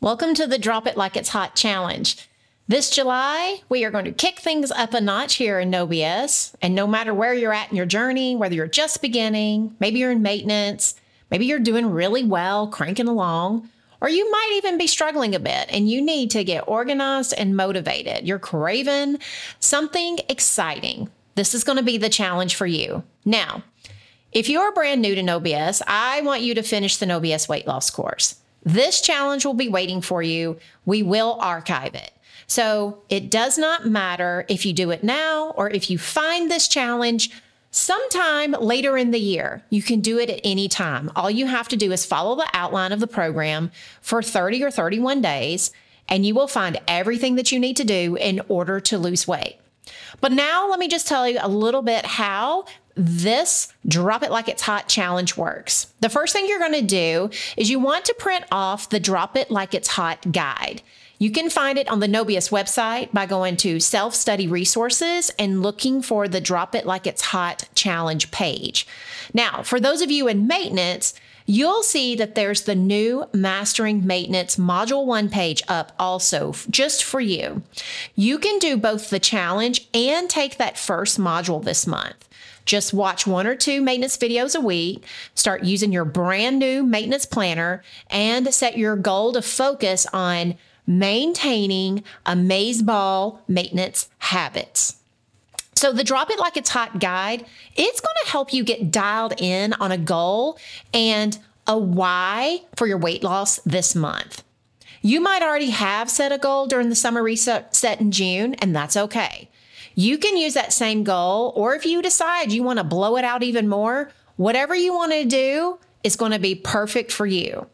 Welcome to the Drop It Like It's Hot challenge. This July, we are going to kick things up a notch here in No BS. And no matter where you're at in your journey, whether you're just beginning, maybe you're in maintenance, maybe you're doing really well, cranking along, or you might even be struggling a bit and you need to get organized and motivated. You're craving something exciting. This is going to be the challenge for you. Now, if you're brand new to No BS, I want you to finish the No BS weight loss course. This challenge will be waiting for you. We will archive it. So it does not matter if you do it now or if you find this challenge sometime later in the year. You can do it at any time. All you have to do is follow the outline of the program for 30 or 31 days, and you will find everything that you need to do in order to lose weight. But now let me just tell you a little bit how this Drop It Like It's Hot challenge works. The first thing you're going to do is you want to print off the Drop It Like It's Hot guide. You can find it on the No BS website by going to self-study resources and looking for the Drop It Like It's Hot challenge page. Now, for those of you in maintenance, you'll see that there's the new Mastering Maintenance Module 1 page up also just for you. You can do both the challenge and take that first module this month. Just watch 1 or 2 maintenance videos a week, start using your brand new maintenance planner, and set your goal to focus on maintaining amazeballs maintenance habits. So the Drop It Like It's Hot guide, it's going to help you get dialed in on a goal and a why for your weight loss this month. You might already have set a goal during the summer reset in June, and that's okay. You can use that same goal, or if you decide you want to blow it out even more, whatever you want to do is going to be perfect for you.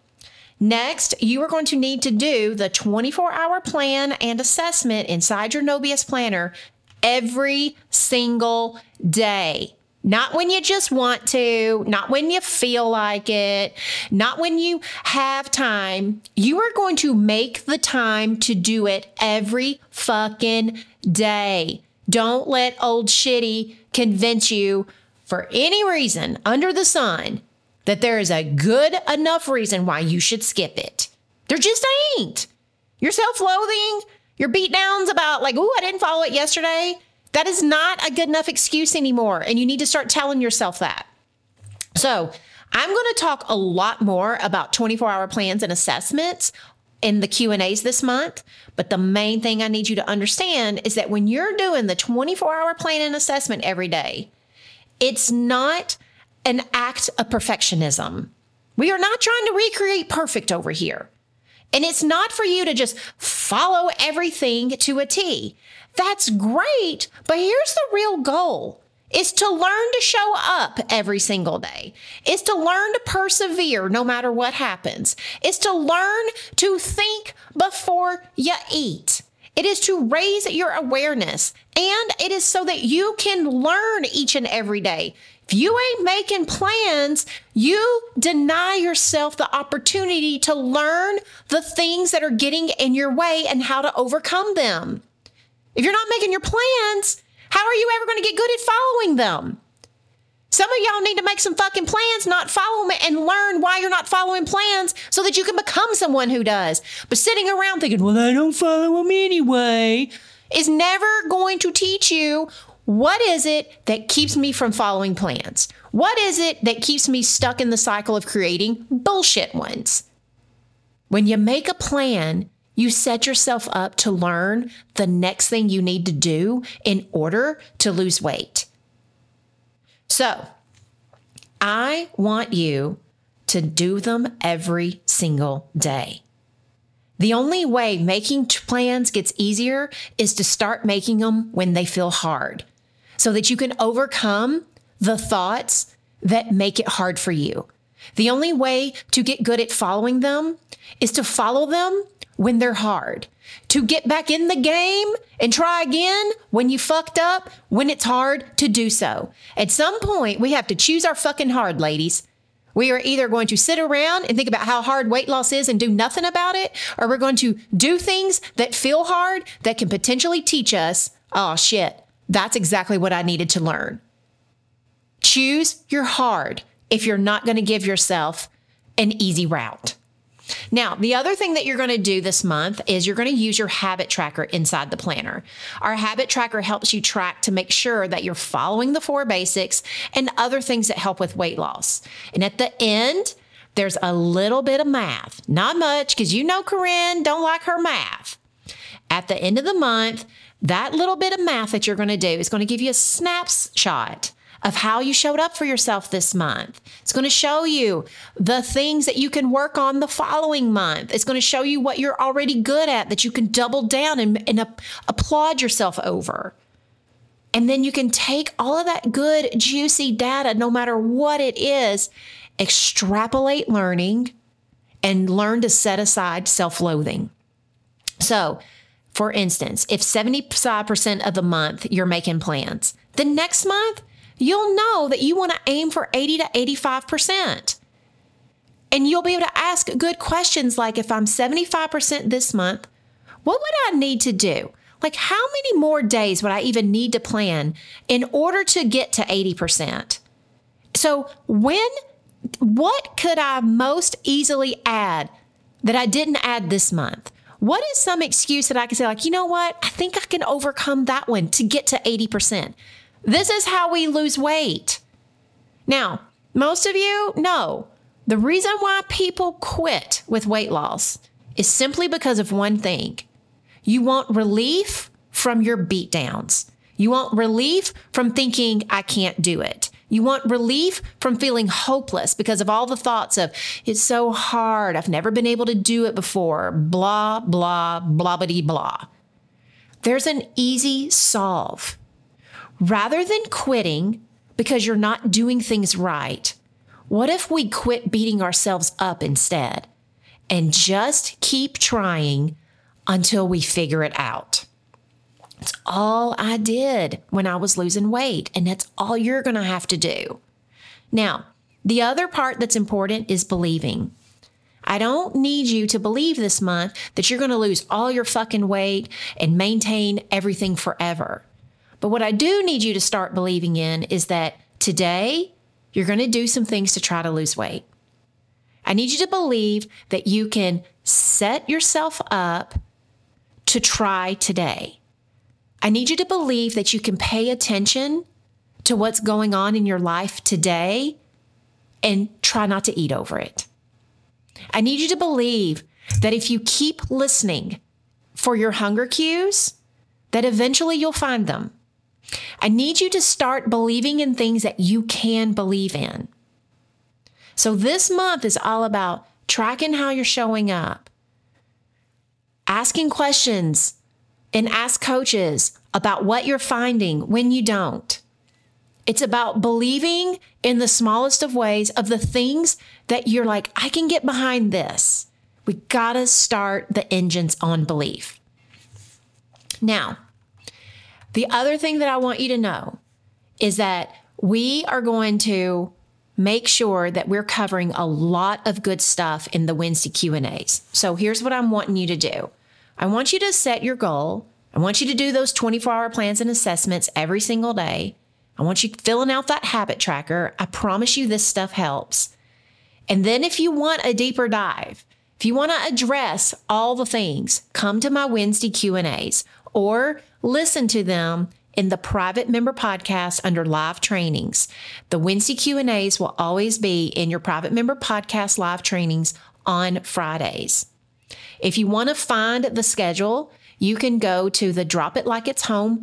Next, you are going to need to do the 24-hour plan and assessment inside your No BS planner every single day. Not when you just want to, not when you feel like it, not when you have time. You are going to make the time to do it every fucking day. Don't let old shitty convince you for any reason under the sun that there is a good enough reason why you should skip it. There just ain't. Your self-loathing, your beatdowns about like, ooh, I didn't follow it yesterday. That is not a good enough excuse anymore. And you need to start telling yourself that. So I'm going to talk a lot more about 24-hour plans and assessments in the Q&As this month. But the main thing I need you to understand is that when you're doing the 24-hour plan and assessment every day, it's not an act of perfectionism. We are not trying to recreate perfect over here. And it's not for you to just follow everything to a T. That's great, but here's the real goal. Is to learn to show up every single day. Is to learn to persevere no matter what happens. Is to learn to think before you eat. It is to raise your awareness, and it is so that you can learn each and every day. If you ain't making plans, you deny yourself the opportunity to learn the things that are getting in your way and how to overcome them. If you're not making your plans, how are you ever going to get good at following them? Some of y'all need to make some fucking plans, not follow them, and learn why you're not following plans so that you can become someone who does. But sitting around thinking, well, I don't follow them anyway, is never going to teach you what is it that keeps me from following plans? What is it that keeps me stuck in the cycle of creating bullshit ones? When you make a plan, you set yourself up to learn the next thing you need to do in order to lose weight. So, I want you to do them every single day. The only way making plans gets easier is to start making them when they feel hard, so that you can overcome the thoughts that make it hard for you. The only way to get good at following them is to follow them when they're hard, to get back in the game and try again when you fucked up, when it's hard to do so. At some point, we have to choose our fucking hard, ladies. We are either going to sit around and think about how hard weight loss is and do nothing about it, or we're going to do things that feel hard that can potentially teach us, oh shit, that's exactly what I needed to learn. Choose your hard if you're not going to give yourself an easy route. Now, the other thing that you're going to do this month is you're going to use your habit tracker inside the planner. Our habit tracker helps you track to make sure that you're following the 4 basics and other things that help with weight loss. And at the end, there's a little bit of math. Not much, because you know Corinne don't like her math. At the end of the month, that little bit of math that you're going to do is going to give you a snapshot of how you showed up for yourself this month. It's going to show you the things that you can work on the following month. It's going to show you what you're already good at that you can double down and applaud yourself over. And then you can take all of that good, juicy data, no matter what it is, extrapolate learning, and learn to set aside self-loathing. So, for instance, if 75% of the month you're making plans, the next month, you'll know that you want to aim for 80 to 85%. And you'll be able to ask good questions like, if I'm 75% this month, what would I need to do? Like, how many more days would I even need to plan in order to get to 80%? So what could I most easily add that I didn't add this month? What is some excuse that I can say, like, you know what? I think I can overcome that one to get to 80%. This is how we lose weight. Now, most of you know the reason why people quit with weight loss is simply because of one thing. You want relief from your beatdowns. You want relief from thinking, I can't do it. You want relief from feeling hopeless because of all the thoughts of, it's so hard, I've never been able to do it before, blah, blah, blah-bitty blah. There's an easy solve. Rather than quitting because you're not doing things right, what if we quit beating ourselves up instead and just keep trying until we figure it out? It's all I did when I was losing weight, and that's all you're going to have to do. Now, the other part that's important is believing. I don't need you to believe this month that you're going to lose all your fucking weight and maintain everything forever. But what I do need you to start believing in is that today you're going to do some things to try to lose weight. I need you to believe that you can set yourself up to try today. I need you to believe that you can pay attention to what's going on in your life today and try not to eat over it. I need you to believe that if you keep listening for your hunger cues, that eventually you'll find them. I need you to start believing in things that you can believe in. So this month is all about tracking how you're showing up, asking questions, and ask coaches about what you're finding when you don't. It's about believing in the smallest of ways of the things that you're like, I can get behind this. We gotta start the engines on belief. Now, the other thing that I want you to know is that we are going to make sure that we're covering a lot of good stuff in the Wednesday Q&As. So here's what I'm wanting you to do. I want you to set your goal. I want you to do those 24-hour plans and assessments every single day. I want you filling out that habit tracker. I promise you this stuff helps. And then if you want a deeper dive, if you want to address all the things, come to my Wednesday Q&As or listen to them in the private member podcast under live trainings. The Wednesday Q&As will always be in your private member podcast live trainings on Fridays. If you want to find the schedule, you can go to the Drop It Like It's Hot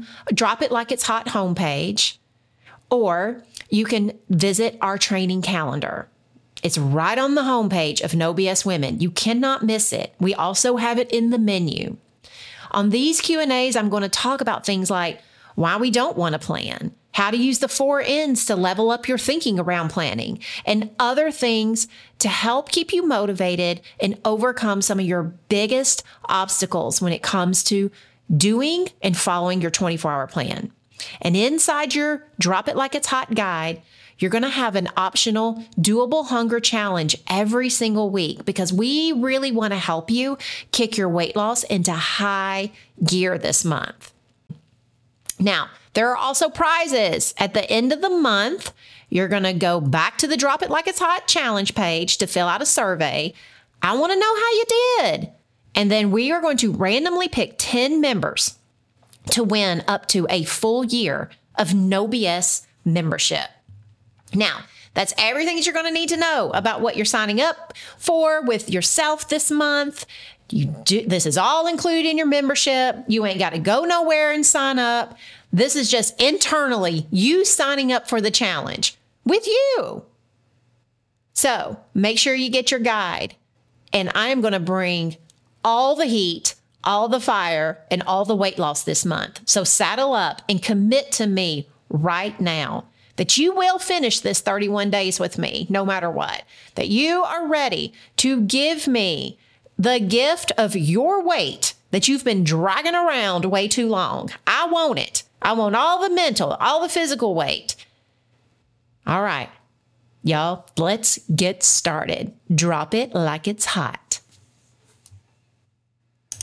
homepage, or you can visit our training calendar. It's right on the homepage of No BS Women. You cannot miss it. We also have it in the menu. On these Q&As, I'm going to talk about things like why we don't want to plan, how to use the 4 N's to level up your thinking around planning, and other things to help keep you motivated and overcome some of your biggest obstacles when it comes to doing and following your 24-hour plan. And inside your Drop It Like It's Hot guide, you're going to have an optional doable hunger challenge every single week because we really want to help you kick your weight loss into high gear this month. Now, there are also prizes. At the end of the month, you're going to go back to the Drop It Like It's Hot challenge page to fill out a survey. I want to know how you did. And then we are going to randomly pick 10 members to win up to a full year of No BS membership. Now, that's everything that you're going to need to know about what you're signing up for with yourself this month. This is all included in your membership. You ain't got to go nowhere and sign up. This is just internally you signing up for the challenge with you. So make sure you get your guide. And I am going to bring all the heat, all the fire, and all the weight loss this month. So saddle up and commit to me right now that you will finish this 31 days with me, no matter what, that you are ready to give me the gift of your weight that you've been dragging around way too long. I want it. I want all the mental, all the physical weight. All right, y'all, let's get started. Drop it like it's hot.